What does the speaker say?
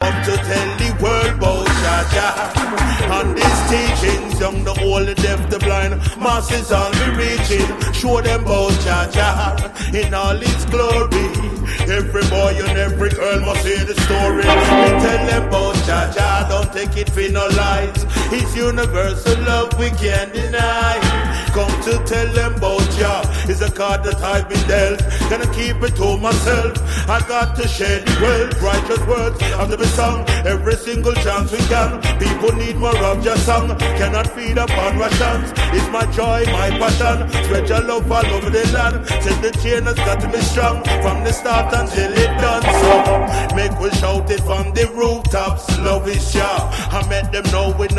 come to tell the world about Jah Jah. On these teachings, young, the old, the deaf, the blind, masses all be reaching. Show them about Jah Jah in all His glory. Every boy and every girl must hear the story. We tell them about Jah Jah, don't take it for no lies. His universal love we can't deny. Come to tell them about Jah is a card that I've been dealt. Gonna keep it to myself. I got to share the wealth. Righteous words have to be sung every single chance we can. People need more of Jah song. Cannot feed upon rations. It's my joy, my passion. Spread your love all over the land. Till the chain has got to be strong from the start until it done. So make we shout it from the rooftops. Love is Jah. I met them know we